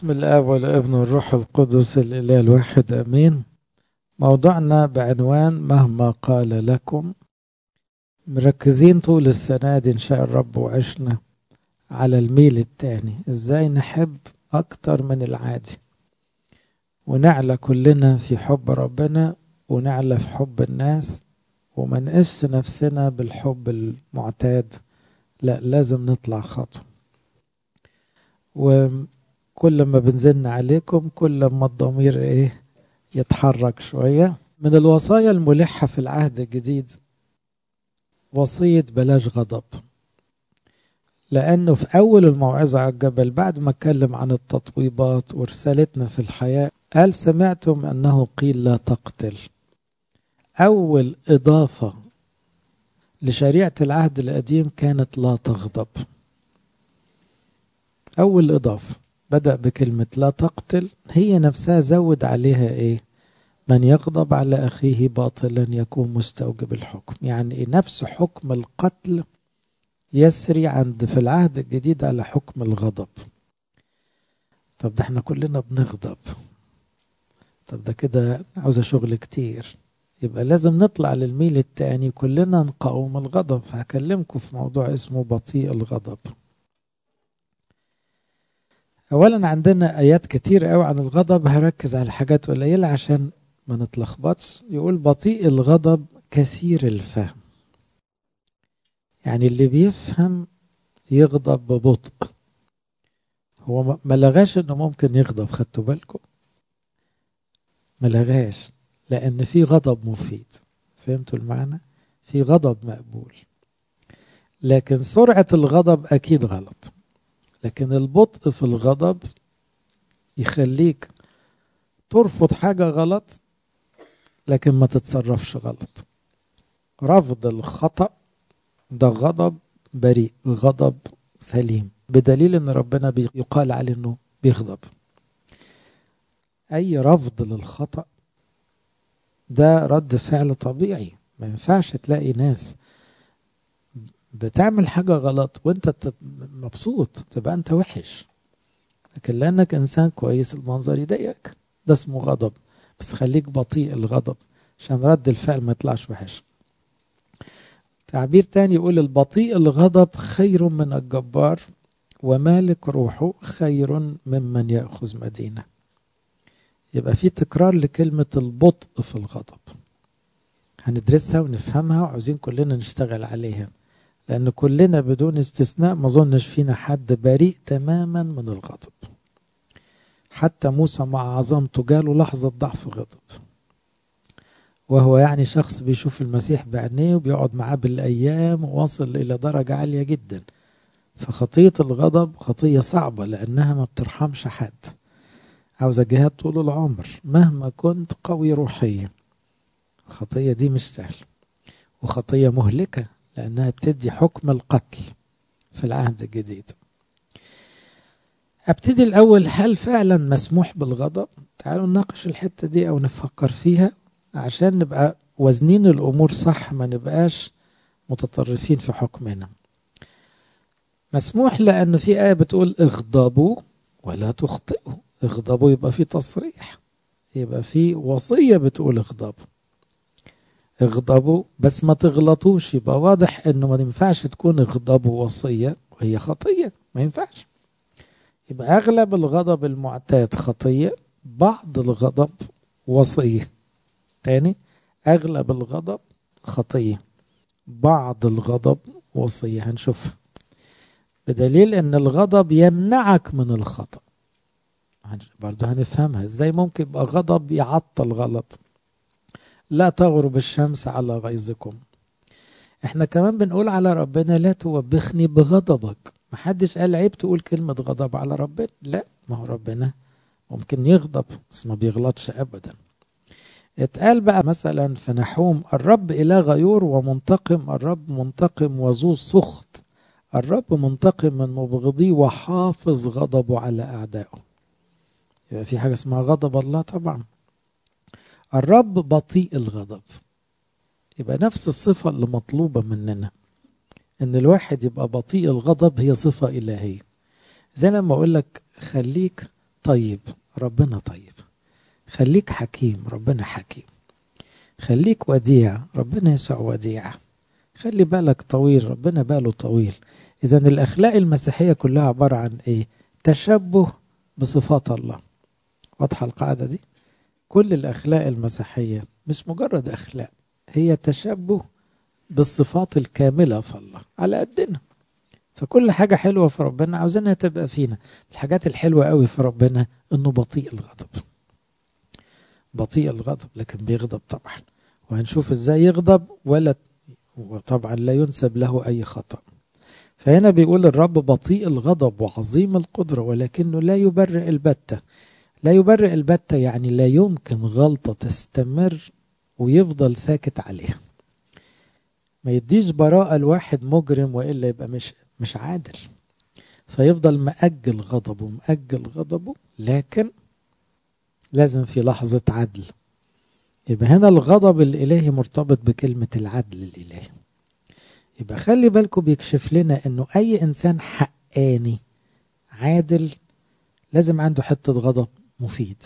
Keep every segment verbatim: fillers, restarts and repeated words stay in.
باسم الآب والابن والروح القدس الإله الواحد أمين. موضوعنا بعنوان مهما قال لكم. مركزين طول السنة دي إن شاء الرب وعشنا على الميل التاني، إزاي نحب أكتر من العادي ونعلى كلنا في حب ربنا ونعلى في حب الناس وما نقش نفسنا بالحب المعتاد، لا لازم نطلع خطوة. وكل ما بنزلنا عليكم كل ما الضمير ايه يتحرك شوية. من الوصايا الملحة في العهد الجديد وصية بلاش غضب، لأنه في أول الموعظة على الجبل بعد ما اتكلم عن التطويبات ورسالتنا في الحياة قال سمعتم أنه قيل لا تقتل. أول إضافة لشريعة العهد القديم كانت لا تغضب. أول إضافة بدأ بكلمة لا تقتل، هي نفسها زود عليها إيه؟ من يغضب على أخيه باطلا يكون مستوجب الحكم. يعني إيه؟ نفس حكم القتل يسري عند في العهد الجديد على حكم الغضب. طب ده احنا كلنا بنغضب، طب ده كده عاوزة شغل كتير، يبقى لازم نطلع للميل التاني كلنا نقاوم الغضب. فهكلمكم في موضوع اسمه بطيء الغضب. اولا عندنا ايات كتير قوي عن الغضب، هركز على حاجات قليله عشان ما نتلخبطش. يقول بطيء الغضب كثير الفهم، يعني اللي بيفهم يغضب ببطء. هو ما لغاش انه ممكن يغضب، خدتوا بالكم؟ ما لغاش، لان في غضب مفيد. فهمتوا المعنى؟ في غضب مقبول، لكن سرعة الغضب اكيد غلط. لكن البطء في الغضب يخليك ترفض حاجة غلط لكن ما تتصرفش غلط. رفض الخطأ ده غضب بريء، غضب سليم، بدليل ان ربنا يقال عليه انه بيغضب. اي رفض للخطأ ده رد فعل طبيعي. ما ينفعش تلاقي ناس بتعمل حاجة غلط وانت مبسوط، تبقى انت وحش. لكن لانك انسان كويس المنظر يضايقك، ده اسمه غضب. بس خليك بطيء الغضب عشان رد الفعل ما يطلعش وحش. تعبير تاني يقول البطيء الغضب خير من الجبار، ومالك روحه خير ممن يأخذ مدينة. يبقى في تكرار لكلمة البطء في الغضب، هندرسها ونفهمها وعاوزين كلنا نشتغل عليها، لأن كلنا بدون استثناء ما ظنش فينا حد بريء تماما من الغضب. حتى موسى مع عظمته جاله لحظة ضعف غضب، وهو يعني شخص بيشوف المسيح بعينيه وبيقعد معاه بالأيام وواصل إلى درجة عالية جدا. فخطية الغضب خطية صعبة لأنها ما بترحمش حد، عاوزة جهاد طول العمر مهما كنت قوي روحيا. الخطية دي مش سهل، وخطية مهلكة لأنها بتدي حكم القتل في العهد الجديد. أبتدي الأول، هل فعلا مسموح بالغضب؟ تعالوا نناقش الحتة دي أو نفكر فيها عشان نبقى وزنين الأمور صح، ما نبقاش متطرفين في حكمنا. مسموح لأن في آية بتقول اغضبوا ولا تخطئوا. اغضبوا يبقى في تصريح، يبقى في وصية بتقول اغضبوا. اغضبوا بس ما تغلطوش، يبقى واضح انه ما ينفعش تكون اغضبوا وصية وهي خطية، ما ينفعش. يبقى اغلب الغضب المعتاد خطية، بعض الغضب وصية. تاني، اغلب الغضب خطية، بعض الغضب وصية. هنشوفها بدليل ان الغضب يمنعك من الخطأ. برضو هنفهمها ازاي. ممكن يبقى غضب يعطل غلط. لا تغرب الشمس على غيظكم. احنا كمان بنقول على ربنا لا توبخني بغضبك. محدش قال عيب تقول كلمة غضب على ربنا، لا، ما هو ربنا ممكن يغضب بس ما بيغلطش ابدا. اتقال بقى مثلا في نحوم الرب إله غيور ومنتقم، الرب منتقم وذو سخط، الرب منتقم من مبغضيه وحافظ غضبه على أعدائه. يبقى في حاجة اسمها غضب الله طبعا. الرب بطيء الغضب، يبقى نفس الصفة اللي مطلوبة مننا ان الواحد يبقى بطيء الغضب، هي صفة إلهية. زي لما اقول لك خليك طيب، ربنا طيب. خليك حكيم، ربنا حكيم. خليك وديع، ربنا يسوع وديع. خلي بالك طويل، ربنا باله طويل. إذا الأخلاق المسيحية كلها عبارة عن إيه؟ تشبه بصفات الله. واضحة القاعدة دي؟ كل الأخلاق المسيحية مش مجرد أخلاق، هي تشبه بالصفات الكاملة في الله على قدنا. فكل حاجة حلوة في ربنا عاوزينها تبقى فينا. الحاجات الحلوة قوي في ربنا إنه بطيء الغضب. بطيء الغضب، لكن بيغضب طبعا، وهنشوف إزاي يغضب، ولا وطبعا لا ينسب له أي خطأ. فهنا بيقول الرب بطيء الغضب وعظيم القدرة، ولكنه لا يبرئ البتة. لا يبرئ البتة يعني لا يمكن غلطة تستمر ويفضل ساكت عليها. ما يديش براءة لواحد مجرم، وإلا يبقى مش مش عادل. فيفضل مأجل غضبه مأجل غضبه، لكن لازم في لحظة عدل. يبقى هنا الغضب الإلهي مرتبط بكلمة العدل الإلهي. يبقى خلي بالكم بيكشف لنا انه اي انسان حقاني عادل لازم عنده حتة غضب مفيد.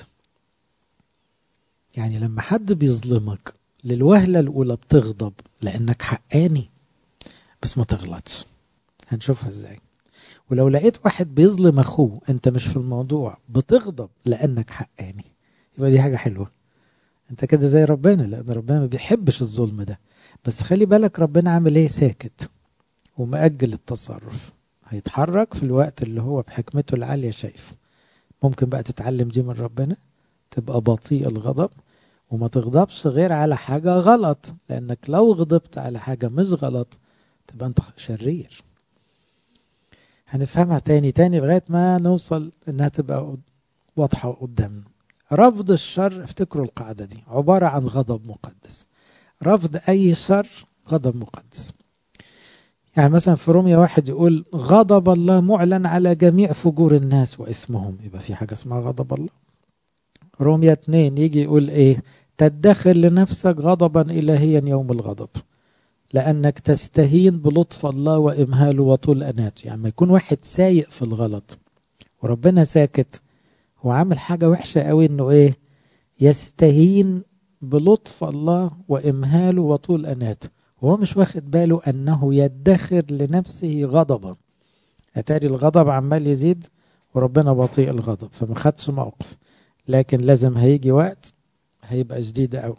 يعني لما حد بيظلمك للوهلة الاولى بتغضب لانك حقاني، بس ما تغلطش. هنشوفها ازاي. ولو لقيت واحد بيظلم اخوه انت مش في الموضوع بتغضب لانك حقاني، يبقى دي حاجة حلوة. انت كده زي ربنا، لان ربنا ما بيحبش الظلم ده. بس خلي بالك ربنا عامل ايه؟ ساكت ومأجل التصرف. هيتحرك في الوقت اللي هو بحكمته العالية شايفه. ممكن بقى تتعلم دي من ربنا، تبقى بطيء الغضب وما تغضبش غير على حاجة غلط، لأنك لو غضبت على حاجة مش غلط تبقى أنت شرير. هنفهمها تاني تاني لغاية ما نوصل إنها تبقى واضحة قدامنا. رفض الشر، افتكروا القاعدة دي، عبارة عن غضب مقدس. رفض أي شر غضب مقدس. يعني مثلا في رومية واحد يقول غضب الله معلن على جميع فجور الناس واسمهم، يبقى في حاجة اسمها غضب الله. رومية اتنين يجي يقول ايه؟ تدخر لنفسك غضبا إلهيا يوم الغضب، لأنك تستهين بلطف الله وإمهاله وطول أناته. يعني ما يكون واحد سايق في الغلط وربنا ساكت، هو عامل حاجة وحشة قوي، انه ايه؟ يستهين بلطف الله وإمهاله وطول أناته، وهو مش واخد باله أنه يدخر لنفسه غضبا. أتاري الغضب عمال يزيد وربنا بطيء الغضب، فما خدش موقف. لكن لازم هيجي وقت هيبقى شديد قوي.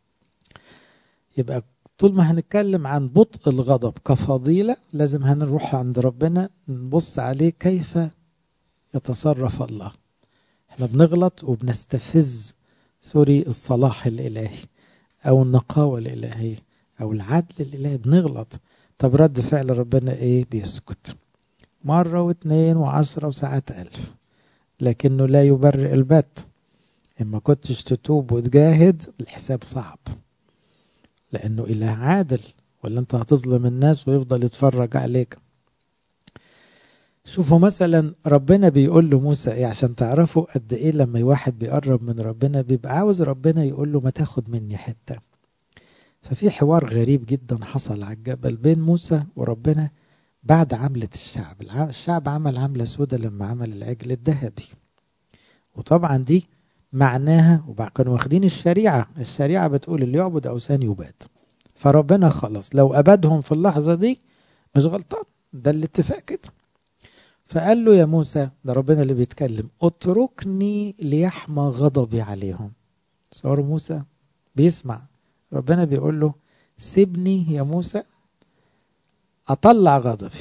يبقى طول ما هنتكلم عن بطء الغضب كفضيلة، لازم هنروح عند ربنا نبص عليه كيف يتصرف الله. احنا بنغلط وبنستفز سوري الصلاح الإلهي أو النقاوة الإلهية أو العدل الإلهي، بنغلط. طب رد فعل ربنا إيه؟ بيسكت مرة واثنين وعشرة وساعات ألف، لكنه لا يبرئ البت. إما كنتش تتوب وتجاهد الحساب صعب، لأنه إله عادل، ولا أنت هتظلم الناس ويفضل يتفرج عليك. شوفوا مثلا ربنا بيقول له موسى إيه عشان تعرفوا قد إيه لما واحد بيقرب من ربنا بيبقى عاوز ربنا يقول له ما تاخد مني حتة. ففي حوار غريب جدا حصل على الجبل بين موسى وربنا بعد عملة الشعب. الشعب عمل عملة سودة لما عمل العجل الذهبي، وطبعا دي معناها وكانوا واخدين الشريعة. الشريعة بتقول اللي يعبد أوثان يباد. فربنا خلاص لو أبدهم في اللحظة دي مش غلطان، ده الاتفاق كده. فقال له يا موسى، ده ربنا اللي بيتكلم، اتركني ليحمى غضبي عليهم. صور موسى بيسمع ربنا بيقول له سيبني يا موسى أطلع غضبي.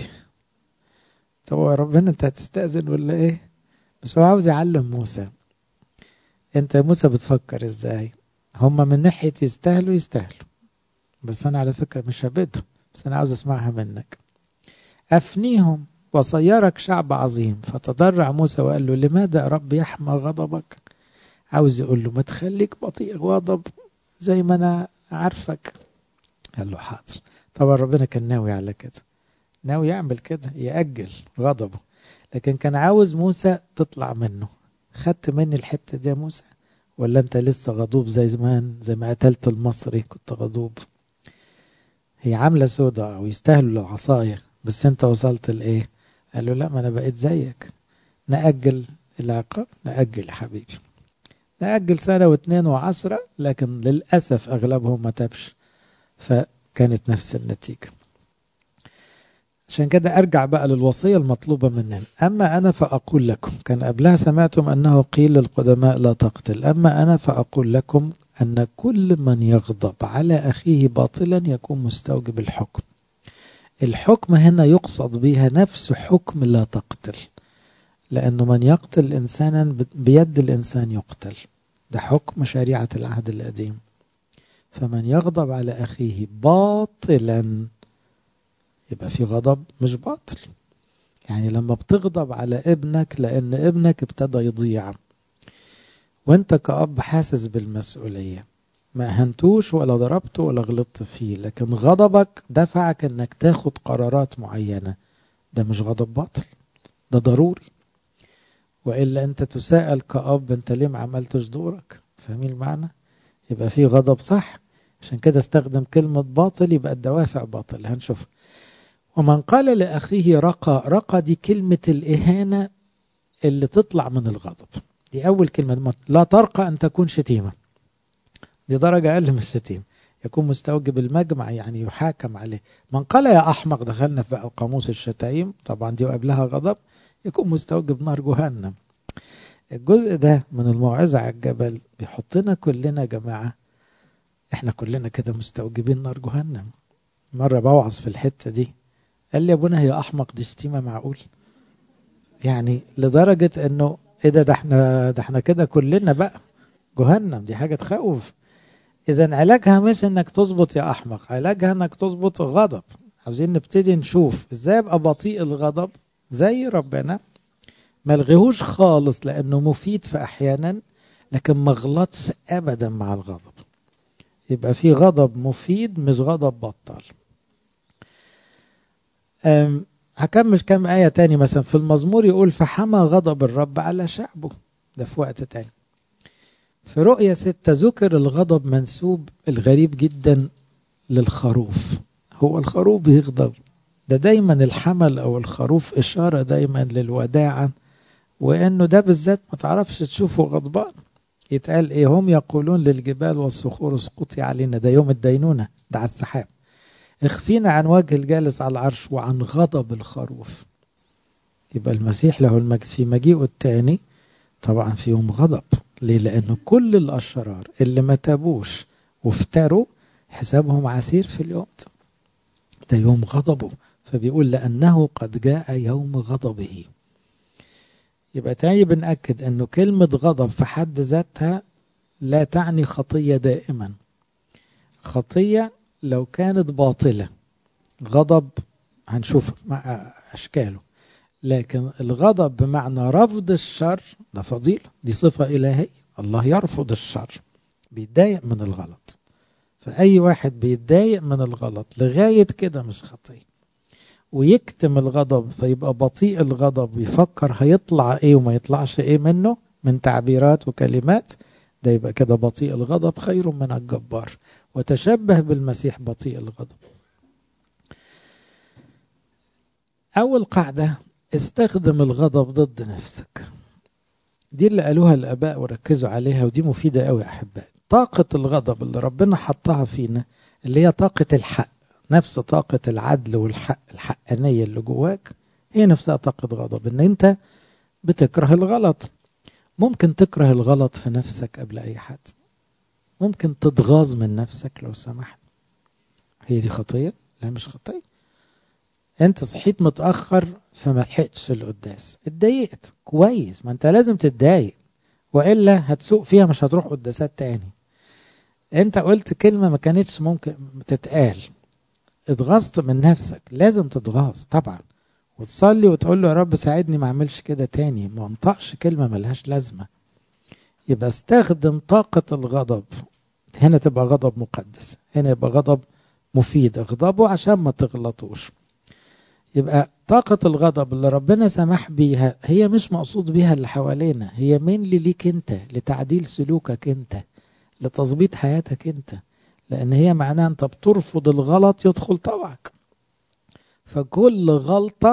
طب يا ربنا أنت هتستأذن ولا إيه؟ بس هو عاوز يعلم موسى. أنت يا موسى بتفكر إزاي؟ هما من ناحية يستاهلوا يستاهلوا، بس أنا على فكرة مش هبدهم، بس أنا عاوز أسمعها منك. أفنيهم وصيرك شعب عظيم. فتضرع موسى وقال له لماذا يا رب يحمى غضبك؟ عاوز يقول له ما تخليك بطيء غضب زي ما أنا عارفك. قال له حاضر. طبعا ربنا كان ناوي على كده، ناوي يعمل كده يأجل غضبه، لكن كان عاوز موسى تطلع منه. خدت مني الحتة دي يا موسى ولا انت لسه غضوب زي زمان زي ما قتلت المصري كنت غضوب؟ هي عاملة سودة ويستاهلوا العصاية، بس انت وصلت لايه؟ قال له لا، ما انا بقيت زيك. نأجل العقاب نأجل يا حبيبي، نأجل سنة واثنين وعشرة، لكن للأسف أغلبهم ما تابش، فكانت نفس النتيجة. عشان كده أرجع بقى للوصية المطلوبة مننا. أما أنا فأقول لكم، كان قبلها سمعتم أنه قيل للقدماء لا تقتل، أما أنا فأقول لكم أن كل من يغضب على أخيه باطلا يكون مستوجب الحكم. الحكم هنا يقصد بها نفس حكم لا تقتل، لأنه من يقتل إنسانا بيد الإنسان يقتل، ده حكم شريعة العهد القديم. فمن يغضب على أخيه باطلا يبقى في غضب مش باطل. يعني لما بتغضب على ابنك لأن ابنك ابتدى يضيع، وانت كأب حاسس بالمسؤولية، ما هنتوش ولا ضربته ولا غلطت فيه، لكن غضبك دفعك انك تاخد قرارات معينة، ده مش غضب باطل، ده ضروري. وإلا انت تساءل كأب انت ليه ما عملتش دورك. فاهمين المعنى؟ يبقى في غضب صح. عشان كده استخدم كلمة باطل، يبقى الدوافع باطل. هنشوف. ومن قال لأخيه رقى، رقى دي كلمة الإهانة اللي تطلع من الغضب، دي أول كلمة. لا ترقى أن تكون شتيمة، دي درجة أقل من الشتيمة، يكون مستوجب المجمع، يعني يحاكم عليه. من قال يا أحمق، دخلنا في بقى قاموس الشتايم طبعا، دي وقبلها غضب، يكون مستوجب نار جهنم. الجزء ده من الموعظة على الجبل بيحطنا كلنا جماعة، احنا كلنا كده مستوجبين نار جهنم. مرة بوعظ في الحتة دي، قال لي يا ابونا هي أحمق دي شتيمة معقول؟ يعني لدرجة انه ايه ده، ده احنا ده احنا كده كلنا بقى جهنم، دي حاجة تخوف. اذا علاجها مش انك تظبط يا احمق، علاجها انك تظبط الغضب. عاوزين نبتدي نشوف ازاي ابقى بطيء الغضب زي ربنا، ما الغيهوش خالص لانه مفيد في احيانا، لكن ما غلطش ابدا مع الغضب. يبقى في غضب مفيد مش غضب بطال. هكمل كم آية تاني. مثلا في المزمور يقول فحمى غضب الرب على شعبه، ده في وقت تاني. في رؤية ستة ذكر الغضب منسوب الغريب جدا للخروف. هو الخروف بيغضب؟ ده دايما الحمل أو الخروف إشارة دايما للوداعة، وإنه ده بالذات ما تعرفش تشوفه غضبان. يتقال إيه؟ هم يقولون للجبال والصخور اسقطي علينا، ده يوم الدينونة، ده على السحاب. اخفينا عن وجه الجالس على العرش وعن غضب الخروف. يبقى المسيح له المجد في مجيئه الثاني طبعا في يوم غضب. ليه؟ لأنه كل الأشرار اللي ما تابوش وافتروا حسابهم عسير في اليوم ده, ده يوم غضبه. فبيقول لأنه قد جاء يوم غضبه. يبقى تاني بنأكد أنه كلمة غضب في حد ذاتها لا تعني خطية دائما. خطية لو كانت باطلة، غضب هنشوف مع أشكاله، لكن الغضب بمعنى رفض الشر ده فضيلة، دي صفة إلهية. الله يرفض الشر، بيتضايق من الغلط. فأي واحد بيتضايق من الغلط لغاية كده مش خطية. ويكتم الغضب فيبقى بطيء الغضب، ويفكر هيطلع ايه وما يطلعش ايه منه من تعبيرات وكلمات، ده يبقى كده بطيء الغضب خير من الجبار. وتشبه بالمسيح بطيء الغضب. أول قاعدة، استخدم الغضب ضد نفسك. دي اللي قالوها الآباء وركزوا عليها، ودي مفيدة قوي يا أحبائي. طاقة الغضب اللي ربنا حطها فينا اللي هي طاقة الحق، نفس طاقة العدل والحق، الحقانية اللي جواك هي نفسها طاقة غضب. ان انت بتكره الغلط. ممكن تكره الغلط في نفسك قبل اي حد، ممكن تتغاظ من نفسك لو سمحت. هي دي خطية؟ لا مش خطية. انت صحيت متأخر فما لحقتش في القداس، اتضايقت، كويس، ما انت لازم تتضايق وإلا هتسوق فيها مش هتروح قداسات تاني. انت قلت كلمة ما كانتش ممكن تتقال، اتغاظت من نفسك، لازم تتغاظ طبعا، وتصلي وتقول له يا رب ساعدني ما اعملش كده تاني، ما انطقش كلمة ملهاش لازمة. يبقى استخدم طاقة الغضب هنا، تبقى غضب مقدس، هنا يبقى غضب مفيد، اغضبه عشان ما تغلطوش. يبقى طاقة الغضب اللي ربنا سمح بيها هي مش مقصود بيها اللي حوالينا، هي مين اللي ليك انت، لتعديل سلوكك انت، لتظبيط حياتك انت، لان هي معناها انت بترفض الغلط يدخل طبعك. فكل غلطة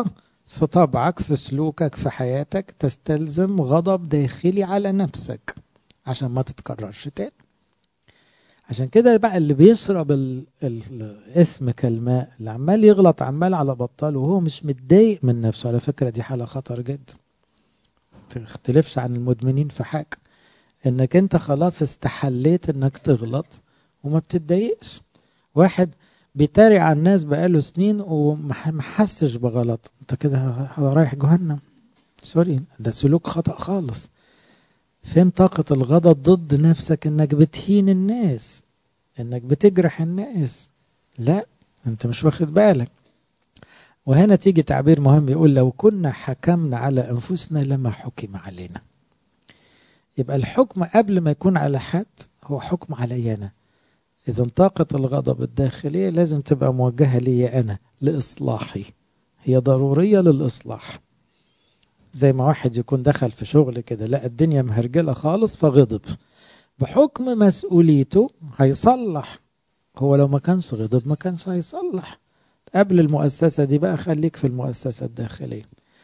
في طبعك، في سلوكك، في حياتك تستلزم غضب داخلي على نفسك عشان ما تتكررش تاني. عشان كده بقى اللي بيشرب ال... ال... الاسم كالماء، اللي عمال يغلط عمال على بطال وهو مش متضايق من نفسه، على فكرة دي حالة خطر جدا. تختلفش عن المدمنين في حاجة، انك انت خلاص استحليت انك تغلط وما بتتضايقش. واحد بيتاري على الناس بقاله سنين وما حسش بغلط، انت كده رايح جهنم. سوري، ده سلوك خطأ خالص. فين طاقة الغضب ضد نفسك انك بتهين الناس، انك بتجرح الناس؟ لا، انت مش واخد بالك. وهنا تيجي تعبير مهم يقول لو كنا حكمنا على انفسنا لما حكم علينا. يبقى الحكم قبل ما يكون على حد هو حكم علي انا. اذا طاقة الغضب الداخلية لازم تبقى موجهة لي انا لإصلاحي، هي ضرورية للإصلاح. زي ما واحد يكون دخل في شغل كده لا الدنيا مهرجلة خالص فغضب، بحكم مسؤوليته هيصلح. هو لو ما كانش غضب ما كانش هيصلح. قبل المؤسسة دي بقى خليك في المؤسسة الداخلية.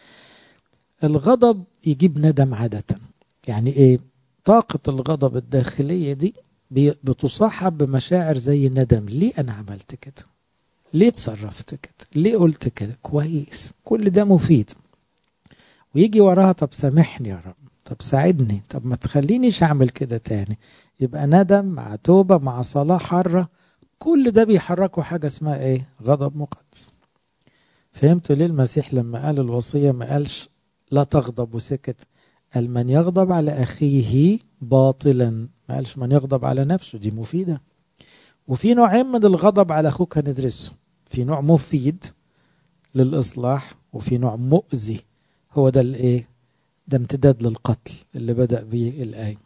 الغضب يجيب ندم عادة. يعني ايه؟ طاقة الغضب الداخلية دي بتصاحب بمشاعر زي ندم. ليه انا عملت كده؟ ليه تصرفت كده؟ ليه قلت كده؟ كويس، كل ده مفيد. ويجي وراها طب سامحني يا رب، طب ساعدني، طب ما تخلينيش اعمل كده تاني. يبقى ندم مع توبة مع صلاة حرة، كل ده بيحركوا حاجة اسمها ايه؟ غضب مقدس. فهمتوا ليه المسيح لما قال الوصية ما قالش لا تغضب وسكت؟ قال من يغضب على أخيه باطلا، ما قالش من يغضب على نفسه، دي مفيدة. وفي نوعين من الغضب على أخوك هندرسه، في نوع مفيد للإصلاح وفي نوع مؤذي. هو ده الايه؟ ده امتداد للقتل اللي بدأ به الآية.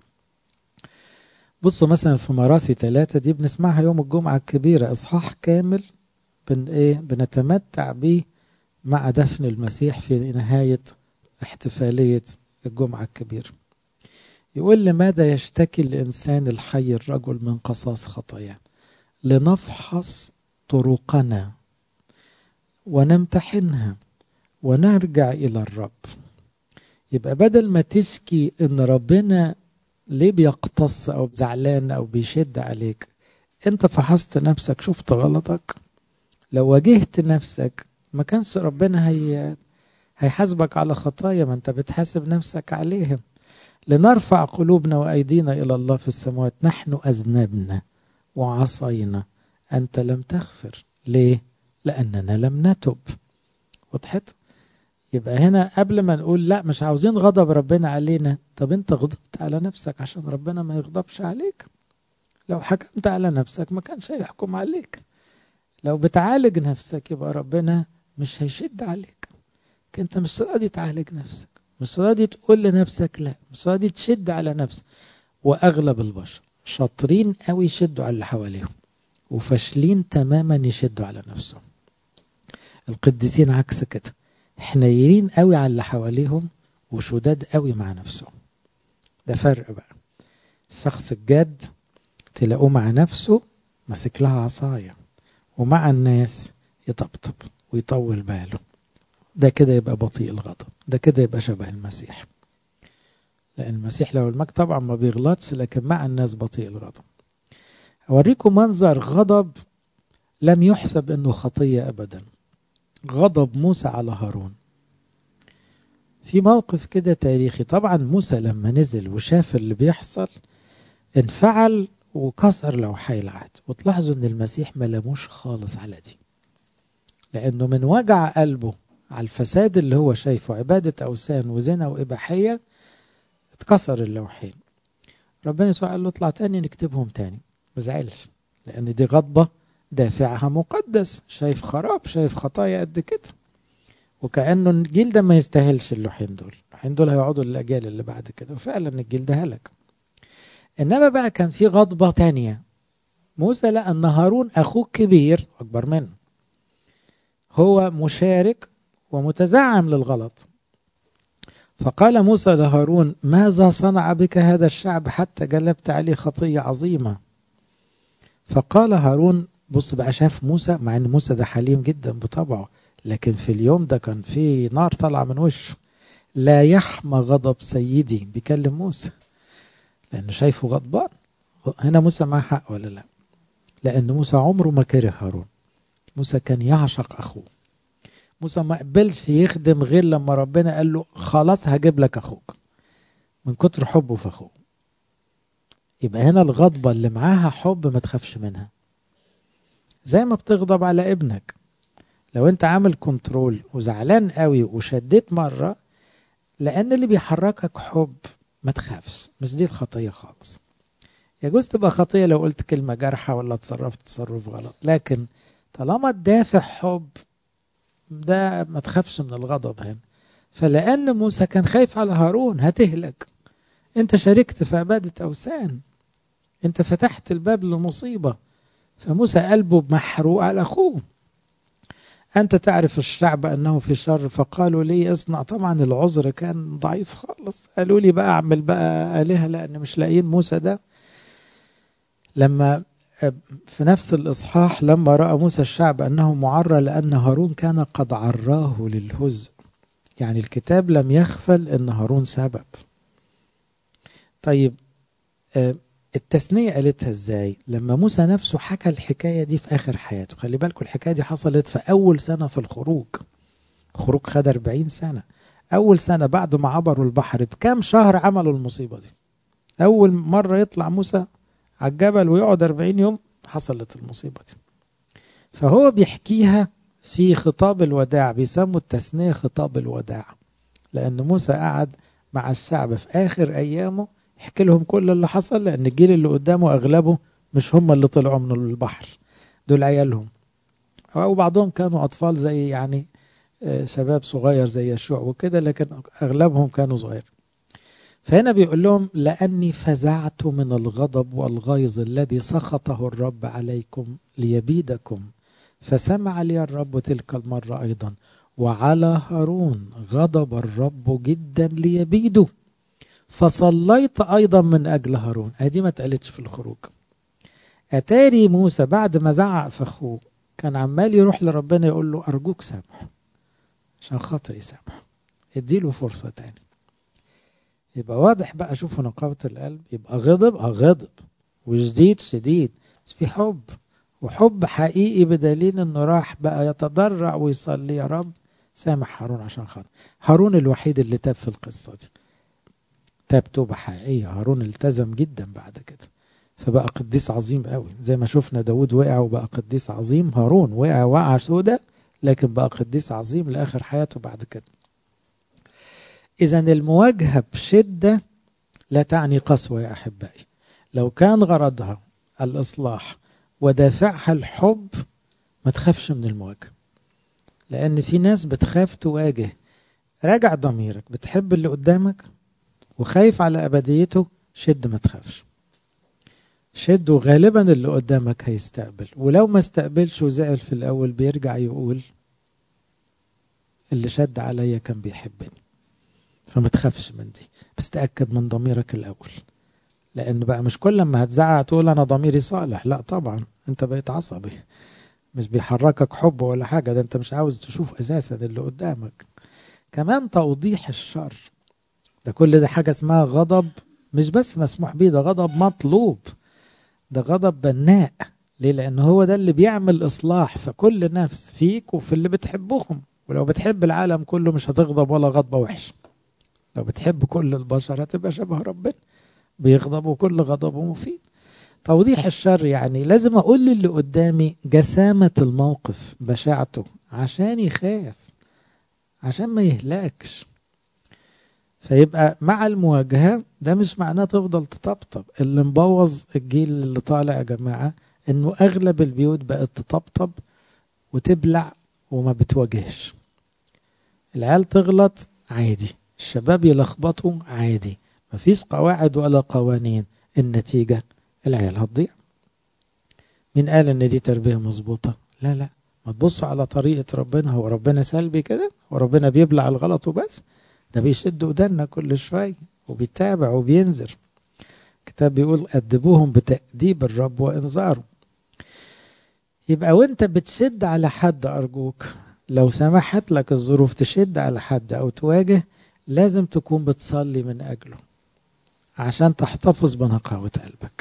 بصوا مثلا في مراسي ثلاثة دي بنسمعها يوم الجمعة الكبيرة، إصحاح كامل بن ايه بنتمتع به مع دفن المسيح في نهاية احتفالية الجمعة الكبيرة. يقول لماذا يشتكي الإنسان الحي الرجل من قصاص خطاياه؟ لنفحص طرقنا ونمتحنها ونرجع إلى الرب. يبقى بدل ما تشكي إن ربنا ليه بيقتص أو زعلان أو بيشد عليك، أنت فحصت نفسك، شفت غلطك. لو واجهت نفسك ما كانش ربنا هي هيحاسبك على خطايا ما أنت بتحاسب نفسك عليهم. لنرفع قلوبنا وأيدينا إلى الله في السماوات، نحن أذنبنا وعصينا أنت لم تغفر. ليه؟ لأننا لم نتب. وضحت؟ يبقى هنا قبل ما نقول لا مش عاوزين غضب ربنا علينا، طب انت غضبت على نفسك عشان ربنا ما يغضبش عليك. لو حكمت على نفسك ما كانش هيحكم عليك. لو بتعالج نفسك يبقى ربنا مش هيشد عليك. انت مش راضي تعالج نفسك، مش راضي تقول لنفسك لا، مش راضي تشد على نفسك. واغلب البشر شاطرين قوي يشدوا على اللي حواليهم وفاشلين تماما يشدوا على نفسهم. القديسين عكس كده، حنينين قوي على اللي حواليهم وشداد قوي مع نفسهم. ده فرق بقى. الشخص الجاد تلاقوه مع نفسه ماسك لها عصاية، ومع الناس يطبطب ويطول باله. ده كده يبقى بطيء الغضب، ده كده يبقى شبه المسيح. لأن المسيح لو المجد طبعا ما بيغلطش، لكن مع الناس بطيء الغضب. أوريكم منظر غضب لم يحسب أنه خطية أبدا. غضب موسى على هارون. في موقف كده تاريخي، طبعا موسى لما نزل وشاف اللي بيحصل انفعل وكسر لوحي العهد. وتلاحظوا ان المسيح ما لموش خالص على دي، لانه من وجع قلبه على الفساد اللي هو شايفه، عبادة اوثان وزنا واباحية، اتكسر اللوحين. ربنا يسوع قال له اطلع تاني نكتبهم تاني، ما زعلش، لان دي غضبة دافعها مقدس، شايف خراب، شايف خطايا قد كده، وكأنه الجيل ده ما يستاهلش اللوحين دول. اللوحين دول هيقعدوا للأجيال اللي بعد كده، وفعلا الجيل ده هلك. إنما بقى كان في غضبة تانية. موسى لقى أن هارون أخوه كبير أكبر منه، هو مشارك ومتزعم للغلط. فقال موسى لهارون ماذا صنع بك هذا الشعب حتى جلبت عليه خطية عظيمة؟ فقال هارون، بص بقى، شاف موسى، مع أن موسى ده حليم جدا بطبعه، لكن في اليوم ده كان في نار طالعة من وشه. لا يحمى غضب سيدي، بيكلم موسى لأنه شايفه غضبان. هنا موسى معاه حق ولا لا؟ لأن موسى عمره ما كره هارون. موسى كان يعشق أخوه. موسى ما قبلش يخدم غير لما ربنا قال له خلاص هجيب لك أخوك، من كتر حبه في أخوه. يبقى هنا الغضبة اللي معاها حب ما تخافش منها، زي ما بتغضب على ابنك. لو انت عامل كنترول وزعلان قوي وشديت مرة، لأن اللي بيحركك حب، ما تخافش. مش دي الخطية خالص. يجوز تبقى خطية لو قلت كلمة جارحة ولا تصرفت تصرف غلط، لكن طالما الدافع حب، ده ما تخافش من الغضب هنا. فلأن موسى كان خايف على هارون، هتهلك، انت شاركت في عبادة أوثان، انت فتحت الباب لمصيبة. فموسى قلبه محروق على أخوه. أنت تعرف الشعب أنه في شر فقالوا لي اصنع. طبعا العذر كان ضعيف خالص. قالوا لي بقى أعمل بقى آلهة لأن مش لاقيين موسى ده. لما في نفس الإصحاح لما رأى موسى الشعب أنه معرى لأن هارون كان قد عراه للهزء، يعني الكتاب لم يغفل أن هارون سبب. طيب التثنية قالتها ازاي؟ لما موسى نفسه حكى الحكاية دي في آخر حياته. خلي بالكم الحكاية دي حصلت في أول سنة في الخروج. الخروج خد أربعين سنة. أول سنة بعد ما عبروا البحر بكام شهر عملوا المصيبة دي. أول مرة يطلع موسى على الجبل ويقعد أربعين يوم حصلت المصيبة دي. فهو بيحكيها في خطاب الوداع، بيسموا التثنية خطاب الوداع، لأن موسى قعد مع الشعب في آخر أيامه يحكي لهم كل اللي حصل، لأن الجيل اللي قدامه أغلبه مش هم اللي طلعوا من البحر، دول عيالهم، أو بعضهم كانوا أطفال زي يعني شباب صغير زي يشوع وكده، لكن أغلبهم كانوا صغير. فهنا بيقول لهم لأني فزعت من الغضب والغيظ الذي سخطه الرب عليكم ليبيدكم، فسمع لي الرب تلك المرة أيضا، وعلى هارون غضب الرب جدا ليبيده، فصليت أيضا من أجل هارون. هذه ما اتقالتش في الخروج. أتاري موسى بعد ما زعق في أخوه كان عمال يروح لربنا يقول له أرجوك سامحه عشان خاطر يسامحه، اديله فرصة تاني. يبقى واضح بقى، شوفوا نقاوة القلب. يبقى غضب اه غضب وشديد شديد، بس في حب، وحب حقيقي، بدليل انه راح بقى يتضرع ويصلي يا رب سامح هارون عشان خاطر. هارون الوحيد اللي تاب في القصة دي، تاب توبة حقيقية. هارون التزم جدا بعد كده فبقى قديس عظيم قوي. زي ما شفنا داود وقع وبقى قديس عظيم، هارون وقع وقع سودة لكن بقى قديس عظيم لآخر حياته بعد كده. إذن المواجهة بشدة لا تعني قسوة يا أحبائي. لو كان غرضها الإصلاح ودافعها الحب ما تخافش من المواجهة، لأن في ناس بتخاف تواجه. راجع ضميرك، بتحب اللي قدامك وخايف على أبديته، شد ما تخافش، شد، وغالبا اللي قدامك هيستقبل. ولو ما استقبلش وزعل في الأول بيرجع يقول اللي شد عليا كان بيحبني. فما تخافش من دي، بس تأكد من ضميرك الأول، لأن بقى مش كل ما هتزعق تقول أنا ضميري صالح. لا طبعا، أنت بقيت عصبي، مش بيحركك حب ولا حاجة، ده أنت مش عاوز تشوف أساسا اللي قدامك. كمان توضيح الشر ده، كل ده حاجة اسمها غضب، مش بس مسموح بيه، ده غضب مطلوب، ده غضب بناء. ليه؟ لأنه هو ده اللي بيعمل إصلاح في كل نفس فيك وفي اللي بتحبهم. ولو بتحب العالم كله مش هتغضب ولا غضبة وحش. لو بتحب كل البشر هتبقى شبه ربنا، بيغضب وكل غضبه مفيد. توضيح الشر يعني لازم أقول للي قدامي جسامة الموقف، بشاعته، عشان يخاف، عشان ما يهلاكش. فيبقى مع المواجهة ده مش معناه تفضل تطبطب. اللي مبوظ الجيل اللي طالع يا جماعة انه اغلب البيوت بقت تطبطب وتبلع وما بتواجهش. العيال تغلط عادي، الشباب يلخبطوا عادي، مفيش قواعد ولا قوانين، النتيجة العيال هتضيع. مين قال ان دي تربية مظبوطة؟ لا لا، ما تبصوا على طريقة ربنا. هو ربنا سلبي كده؟ وربنا بيبلع الغلط وبس؟ ده بيشد ودنا كل شوية وبيتابع وبينذر. الكتاب بيقول أدبوهم بتأديب الرب وإنذاره. يبقى وانت بتشد على حد أرجوك لو سمحت لك الظروف تشد على حد أو تواجه، لازم تكون بتصلي من أجله عشان تحتفظ بنقاوة قلبك،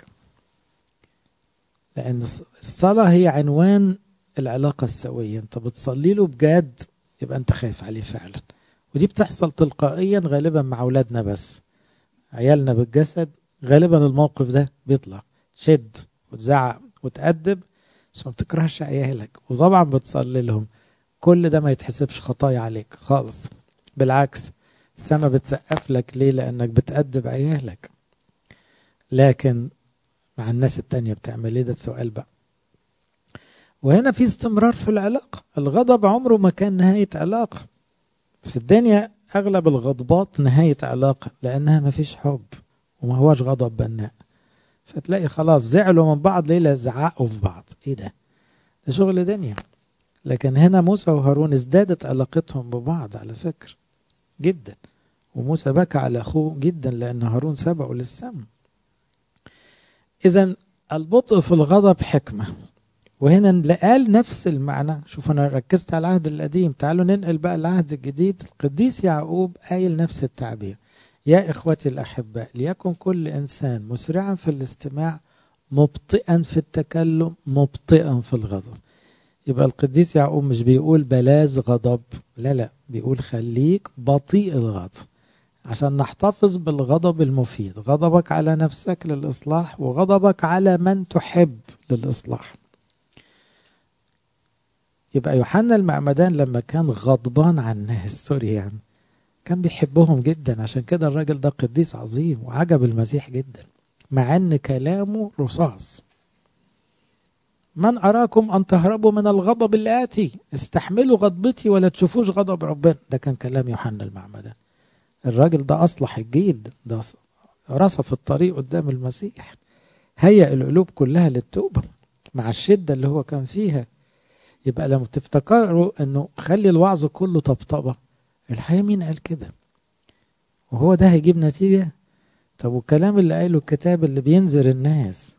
لأن الصلاة هي عنوان العلاقة السوية. أنت بتصلي له بجد، يبقى أنت خايف عليه فعلا. ودي بتحصل تلقائيا غالبا مع أولادنا، بس عيالنا بالجسد غالبا الموقف ده بيطلع تشد وتزعق وتأدب، بس ما بتكرهش عيالك وطبعا بتصلي لهم. كل ده ما يتحسبش خطايا عليك خالص، بالعكس السما بتسقف لك. ليه؟ لأنك بتأدب عيالك. لكن مع الناس التانية بتعمل ايه؟ ده سؤال بقى. وهنا في استمرار في العلاقة. الغضب عمره ما كان نهاية علاقة في الدنيا. أغلب الغضبات نهاية علاقة، لأنها ما فيش حب وما هوش غضب بناء. فتلاقي خلاص زعلوا من بعض ليلة زعقوا في بعض. ايه ده؟ ده شغل دنيا. لكن هنا موسى وهارون ازدادت علاقتهم ببعض على فكرة جدا، وموسى بكى على أخوه جدا لأن هارون سبقه للسم. إذن البطء في الغضب حكمة. وهنا قال نفس المعنى. شوف أنا ركزت على العهد القديم، تعالوا ننقل بقى العهد الجديد. القديس يعقوب قايل نفس التعبير: يا إخوتي الأحباء، ليكن كل إنسان مسرعا في الاستماع، مبطئا في التكلم، مبطئا في الغضب. يبقى القديس يعقوب مش بيقول بلاش غضب، لا لا، بيقول خليك بطيء الغضب عشان نحتفظ بالغضب المفيد. غضبك على نفسك للإصلاح، وغضبك على من تحب للإصلاح. يبقى يوحنا المعمدان لما كان غضبان عن الناس، سوري يعني، كان بيحبهم جدا. عشان كده الراجل ده قديس عظيم وعجب المسيح جدا، مع ان كلامه رصاص. من أراكم أن تهربوا من الغضب الآتي، استحملوا غضبتي ولا تشوفوش غضب ربنا. ده كان كلام يوحنا المعمدان. الراجل ده أصلح الجيل، ده رصف الطريق قدام المسيح، هيأ القلوب كلها للتوبة مع الشدة اللي هو كان فيها. يبقى لما تفتكروا أنه خلي الوعظ كله طبطبة، الحقيقة مين قال كده؟ وهو ده هيجيب نتيجة؟ طب والكلام اللي قاله الكتاب اللي بينذر الناس،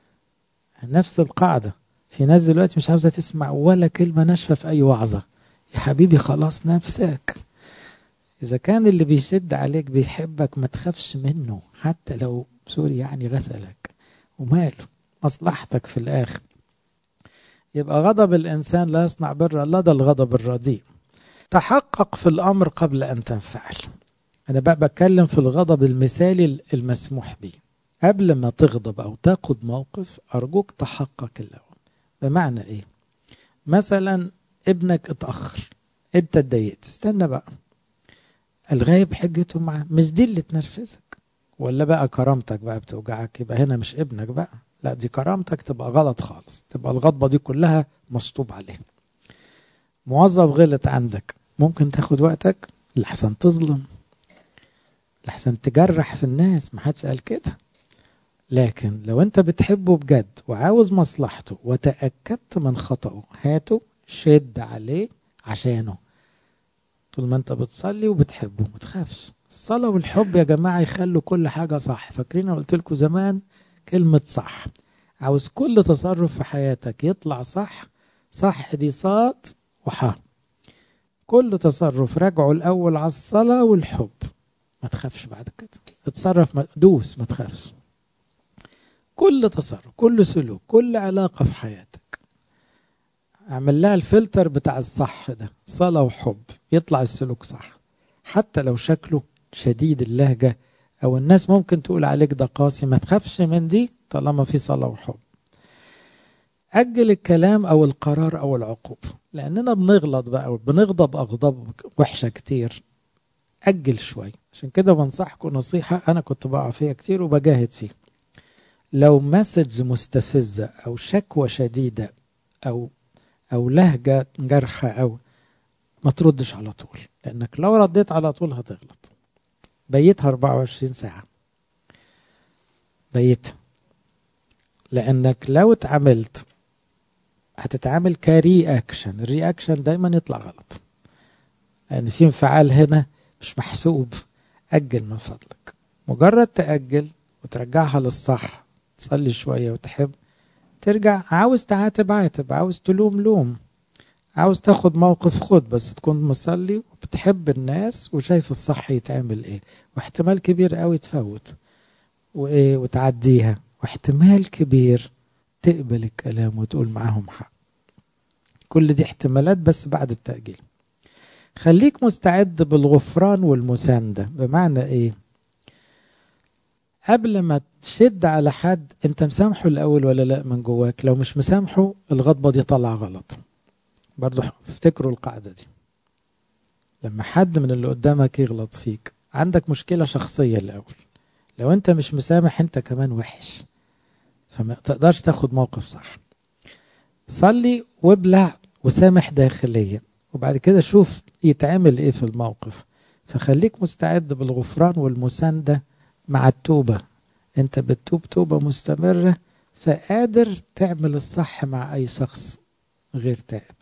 نفس القاعدة. في ناس دلوقتي مش عاوزة تسمع ولا كلمة ناشفة في أي وعظة. يا حبيبي خلاص نفسك. إذا كان اللي بيشد عليك بيحبك ما تخافش منه، حتى لو سوري يعني غسلك، وماله، مصلحتك في الآخر. يبقى غضب الإنسان لا يصنع بر الله، ده الغضب الرديء. تحقق في الأمر قبل أن تنفعل. أنا بقى بتكلم في الغضب المثالي المسموح به. قبل ما تغضب أو تاخد موقف أرجوك تحقق الأول. بمعنى إيه؟ مثلا ابنك اتأخر، انت اتضايقت، استنى بقى، الغايب حجته معاه، مش دي اللي تنرفزك. ولا بقى كرامتك بقى بتوجعك، يبقى هنا مش ابنك بقى، لا دي كرامتك تبقى غلط خالص، تبقى الغضبة دي كلها مشطوب عليها. موظف غلط عندك، ممكن تاخد وقتك لحسن تظلم، لحسن تجرح في الناس، محدش قال كده. لكن لو انت بتحبه بجد وعاوز مصلحته وتأكدت من خطأه، هاته شد عليه عشانه. طول ما انت بتصلي وبتحبه ما تخافش. الصلاة والحب يا جماعة يخلوا كل حاجة صح. فاكرين قلت لكم زمان كلمة صح؟ عاوز كل تصرف في حياتك يطلع صح. صح دي صاد وحا. كل تصرف راجعه الأول على الصلاة والحب، ما تخافش بعد كده. اتصرف، ما دوس، ما تخافش. كل تصرف، كل سلوك، كل علاقة في حياتك اعمل لها الفلتر بتاع الصح ده، صلاة وحب، يطلع السلوك صح. حتى لو شكله شديد اللهجة او الناس ممكن تقول عليك ده قاسي، ما تخافش من دي طالما في صلاة وحب. أجل الكلام او القرار او العقوب، لاننا بنغلط بقى وبنغضب اغضب وحشة كتير. أجل شوي. عشان كده بنصحكم نصيحة انا كنت بقع فيها كتير وبجاهد فيها. لو مسج مستفزة او شكوى شديدة او او لهجة جرحة، او ما تردش على طول، لانك لو رديت على طول هتغلط. بيتها أربعة وعشرين ساعة، بيتها. لانك لو اتعاملت هتتعامل كري اكشن. الري اكشن دايما يطلع غلط، لان في انفعال هنا مش محسوب. اجل من فضلك. مجرد تأجل وترجعها للصح، تصلي شوية وتحب، ترجع. عاوز تعاتب عاتب، عاوز تلوم لوم، عاوز تاخد موقف خد، بس تكون مصلي وبتحب الناس وشايف الصح يتعمل ايه، واحتمال كبير قوي تفوت وايه وتعديها، واحتمال كبير تقبل الكلام وتقول معاهم حق. كل دي احتمالات بس بعد التأجيل. خليك مستعد بالغفران والمساندة. بمعنى ايه؟ قبل ما تشد على حد انت مسامحه الاول ولا لا من جواك؟ لو مش مسامحه الغضبة دي طلع غلط. برضو افتكروا القاعدة دي. لما حد من اللي قدامك يغلط فيك، عندك مشكلة شخصية الاول. لو انت مش مسامح انت كمان وحش، فما تقدرش تاخد موقف صح. صلي وابلع وسامح داخليا، وبعد كده شوف يتعمل ايه في الموقف. فخليك مستعد بالغفران والمساندة مع التوبة. انت بتتوب توبة مستمرة، فقادر تعمل الصح مع اي شخص غير تائب.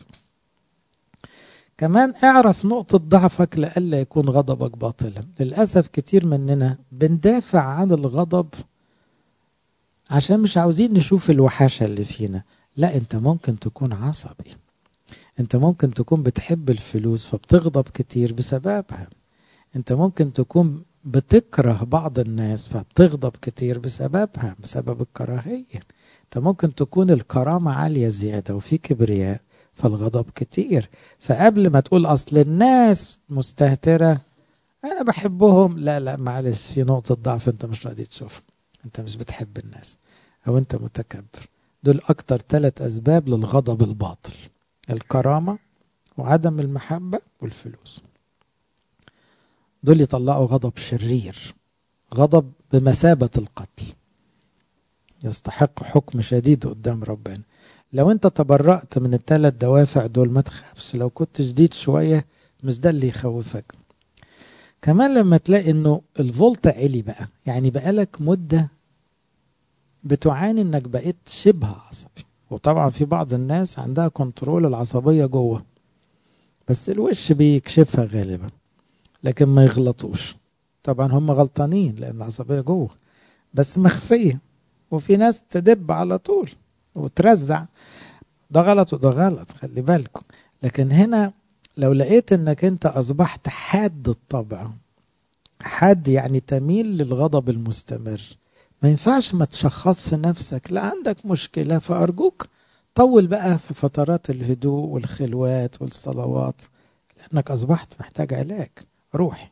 كمان اعرف نقطة ضعفك لألا يكون غضبك باطلا. للأسف كتير مننا بندافع عن الغضب عشان مش عاوزين نشوف الوحاشة اللي فينا. لا، انت ممكن تكون عصبي، انت ممكن تكون بتحب الفلوس فبتغضب كتير بسببها، انت ممكن تكون بتكره بعض الناس فبتغضب كتير بسببها، بسبب الكراهية. انت ممكن تكون الكرامة عالية زيادة وفي كبرياء فالغضب كتير. فقبل ما تقول اصل الناس مستهترة انا بحبهم، لا لا معلش، في نقطة ضعف انت مش راضي تشوفها. انت مش بتحب الناس او انت متكبر. دول اكتر ثلاث اسباب للغضب الباطل: الكرامة وعدم المحبة والفلوس. دول يطلعوا غضب شرير، غضب بمثابة القتل، يستحق حكم شديد قدام ربنا. لو انت تبرأت من الثلاث دوافع دول ما تخافش، لو كنت شديد شوية مش ده اللي يخوفك. كمان لما تلاقي انه الفولت عالي بقى، يعني بقالك مدة بتعاني انك بقيت شبه عصبي، وطبعا في بعض الناس عندها كنترول العصبية جوه بس الوش بيكشفها غالبا، لكن ما يغلطوش. طبعا هم غلطانين لان العصبية جوه بس مخفية، وفي ناس تدب على طول وترزع. ده غلط وده غلط، خلي بالكم. لكن هنا لو لقيت انك انت اصبحت حاد الطبع، حاد يعني تميل للغضب المستمر، ما ينفعش ما تشخصش نفسك، لا عندك مشكلة. فأرجوك طول بقى في فترات الهدوء والخلوات والصلوات، لأنك أصبحت محتاج علاج روحي.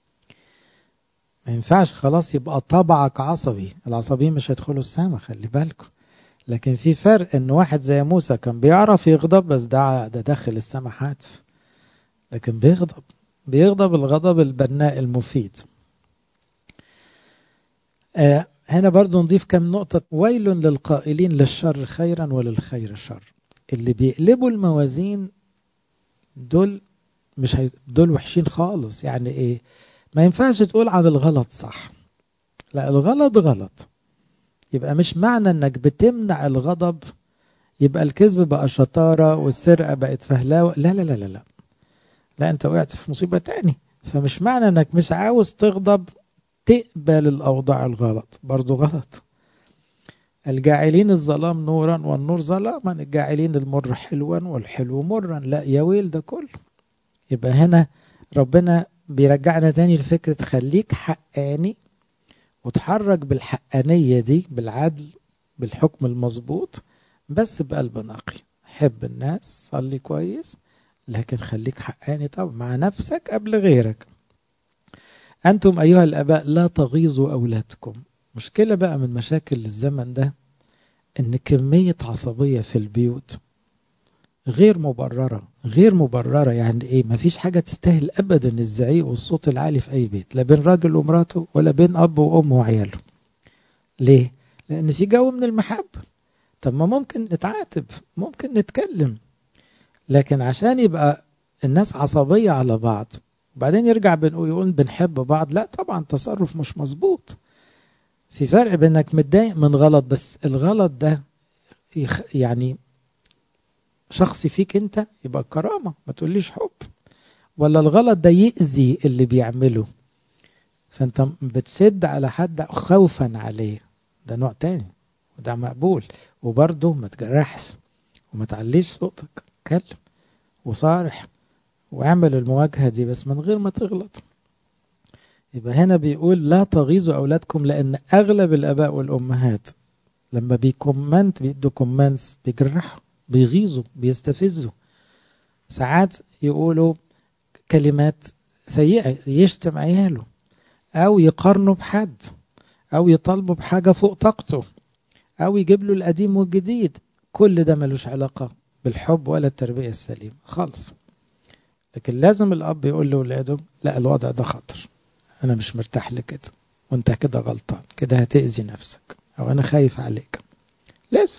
ما ينفعش خلاص يبقى طبعك عصبي، العصبيين مش هيدخلوا السما، خلي بالكم. لكن في فرق ان واحد زي موسى كان بيعرف يغضب بس ده ده داخل السما حاتف، لكن بيغضب بيغضب الغضب البناء المفيد. آه هنا برضو نضيف كم نقطة. ويل للقائلين للشر خيرا وللخير شر. اللي بيقلبوا الموازين دول مش هي... دول وحشين خالص. يعني ايه؟ ما ينفعش تقول عن الغلط صح، لا الغلط غلط. يبقى مش معنى انك بتمنع الغضب يبقى الكذب بقى شطارة والسرقة بقت فهلاوة. لا لا لا لا لا لا، انت وقعت في مصيبة تاني. فمش معنى انك مش عاوز تغضب تقبل الاوضاع الغلط، برضو غلط. الجاعلين الظلام نورا والنور ظلاما، الجاعلين المر حلوا والحلو مرا، لا يا ويل ده كله. يبقى هنا ربنا بيرجعنا تاني لفكرة خليك حقاني وتحرك بالحقانية دي، بالعدل، بالحكم المظبوط، بس بقلب نقي. حب الناس، صلي كويس، لكن خليك حقاني طبعا مع نفسك قبل غيرك. أنتم أيها الآباء لا تغيظوا أولادكم. مشكلة بقى من مشاكل الزمن ده إن كمية عصبية في البيوت غير مبررة. غير مبررة يعني إيه؟ مفيش حاجة تستاهل أبدا الزعيق والصوت العالي في أي بيت، لا بين راجل ومراته ولا بين أب وأم وعياله. ليه؟ لأن في جو من المحبة. طب ما ممكن نتعاتب، ممكن نتكلم، لكن عشان يبقى الناس عصبية على بعض وبعدين يرجع بنقول يقول بنحب بعض، لا طبعا تصرف مش مظبوط. في فرق بينك متضايق من غلط بس الغلط ده يخ يعني شخصي فيك انت يبقى كرامة، ما تقوليش حب، ولا الغلط ده يأذي اللي بيعمله فانت بتشد على حد خوفا عليه، ده نوع تاني وده مقبول. وبرضه ما تجرحش وما تعليش صوتك، اتكلم وصارح واعمل المواجهة دي بس من غير ما تغلط. يبقى هنا بيقول لا تغيظوا أولادكم، لأن أغلب الآباء والأمهات لما بيكومنت بيدوا كومنتس بيجرحوا بيغيظوا بيستفزوا، ساعات يقولوا كلمات سيئة يشتم عياله أو يقارنوا بحد أو يطالبوا بحاجة فوق طاقته أو يجيب له القديم والجديد. كل ده ملوش علاقة بالحب ولا التربية السليمة خالص. لكن لازم الأب يقول لأولاده لا الوضع ده خطر، أنا مش مرتاح لكده وأنت كده غلطان، كده هتأذي نفسك أو أنا خايف عليك. لازم.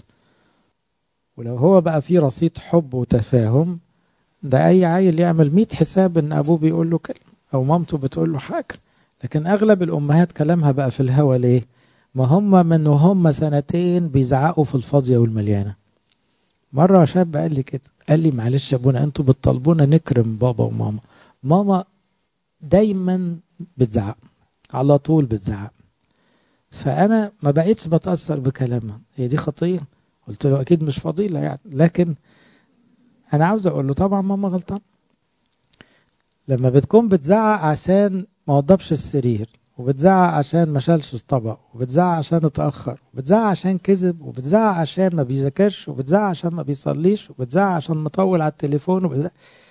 ولو هو بقى فيه رصيد حب وتفاهم، ده أي عيل يعمل مئة حساب إن أبوه بيقول له كلمة أو مامته بتقول له حاجة. لكن أغلب الأمهات كلامها بقى في الهوا ليه؟ ما هم من وهم سنتين بيزعقوا في الفاضية والمليانة. مرة شاب قال لي كده، قال لي معلش يا ابونا انتوا بتطالبونا نكرم بابا وماما، ماما دايما بتزعق على طول بتزعق، فأنا ما بقيتش بتأثر بكلامها. هي دي خطية؟ قلت له أكيد مش فضيلة يعني، لكن أنا عاوز أقول له طبعا ماما غلطان. لما بتكون بتزعق عشان ما وضبش السرير، وبتزعق عشان ما شالش الطبق، وبتزعق عشان اتأخر، وبتزعق عشان كذب، وبتزعق عشان ما بيذاكرش، وبتزعق عشان ما بيصليش، وبتزعق عشان مطول على التليفون وبتزعق،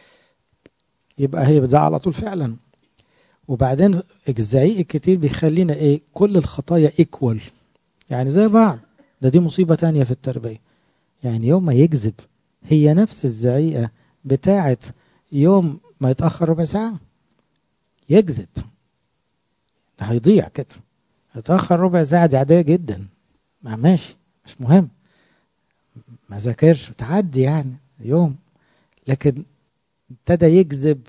يبقى هي بتزعق على طول فعلا. وبعدين الزعيق الكتير بيخلينا ايه؟ كل الخطايا ايكوال، يعني زي بعض. ده دي مصيبة تانية في التربية. يعني يوم ما يكذب هي نفس الزعيقة بتاعت يوم ما يتأخر ربع ساعة. يكذب ده هيضيع كده، يتأخر ربع ساعة دي عادية جدا، ما ماشي مش مهم، ما ذاكرش تعدي يعني يوم. لكن ابتدى يكذب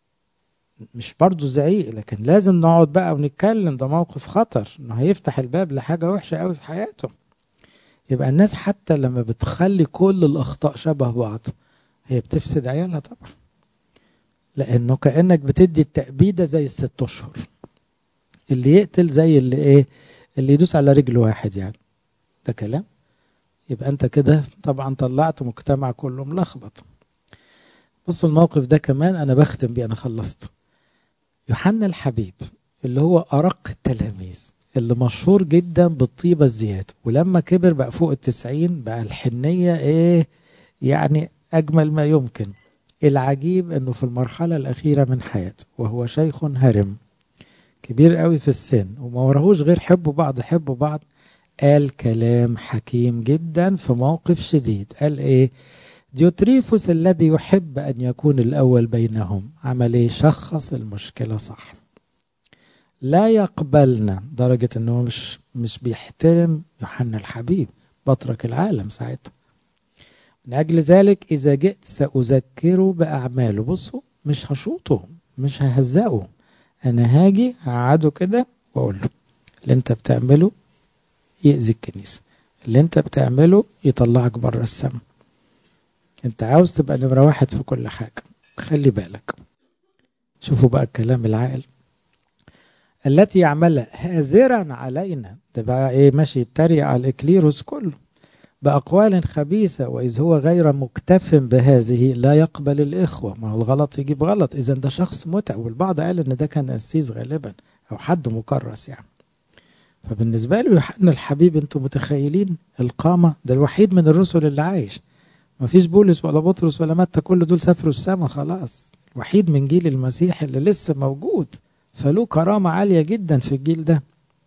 مش برضو زعيق، لكن لازم نقعد بقى ونتكلم، ده موقف خطر انه هيفتح الباب لحاجة وحشة قوي في حياته. يبقى الناس حتى لما بتخلي كل الأخطاء شبه بعض هي بتفسد عيالها طبعا، لأنه كأنك بتدي التأبيدة زي الست أشهر، اللي يقتل زي اللي إيه، اللي يدوس على رجل واحد يعني. ده كلام؟ يبقى أنت كده طبعا طلعت مجتمع كله ملخبط. بصوا الموقف ده كمان أنا بختم بيه، أنا خلصت. يوحنا الحبيب اللي هو أرق التلاميذ، اللي مشهور جدا بالطيبة الزيادة، ولما كبر بقى فوق التسعين بقى الحنية إيه يعني أجمل ما يمكن. العجيب أنه في المرحلة الأخيرة من حياته وهو شيخ هرم كبير قوي في السن وما وراهوش غير حبوا بعض حبوا بعض، قال كلام حكيم جدا في موقف شديد. قال إيه؟ ديوتريفوس الذي يحب أن يكون الأول بينهم عمل إيه؟ شخص المشكلة صح. لا يقبلنا درجة أنه مش مش بيحترم يوحنا الحبيب بطرك العالم ساعتها. من أجل ذلك إذا جئت سأذكره بأعماله. بصوا مش هشوطه مش ههزقه، أنا هاجي هقعده كده وأقول له اللي أنت بتعمله يأذي الكنيسة، اللي أنت بتعمله يطلعك بره السماء، أنت عاوز تبقى نمرة واحد في كل حاجة، خلي بالك. شوفوا بقى الكلام العاقل. التي يعملها هازرا علينا، ده بقى إيه؟ ماشي يتريق على الإكليروس كله بأقوال خبيثة، وإذ هو غير مكتف بهذه لا يقبل الإخوة. ما هو الغلط يجيب غلط، إذن ده شخص متعب. والبعض قال إن ده كان قسيس غالبا أو حد مكرس يعني. فبالنسبة له يوحنا الحبيب انتوا متخيلين القامة؟ ده الوحيد من الرسل اللي عايش، ما فيش بولس ولا بطرس ولا متى، كل دول سافروا السماء خلاص. الوحيد من جيل المسيح اللي لسه موجود، فله كرامة عالية جدا في الجيل ده.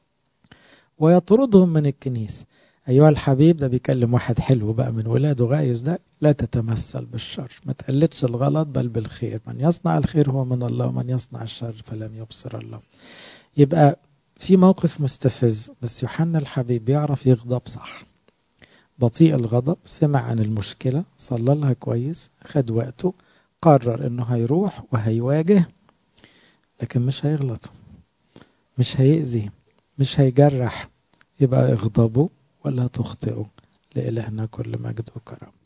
ويطردهم من الكنيسة. أيها الحبيب، ده بيكلم واحد حلو بقى من ولاده غايز ده، لا تتمثل بالشر، ما تقلدش الغلط بل بالخير، من يصنع الخير هو من الله ومن يصنع الشر فلم يبصر الله. يبقى في موقف مستفز، بس يوحنا الحبيب بيعرف يغضب صح، بطيء الغضب، سمع عن المشكلة، صلى لها كويس، خد وقته، قرر انه هيروح وهيواجه، لكن مش هيغلط، مش هيأذي، مش هيجرح. يبقى اغضبوا ولا تخطئوا. لإلهنا كل مجد وكرم.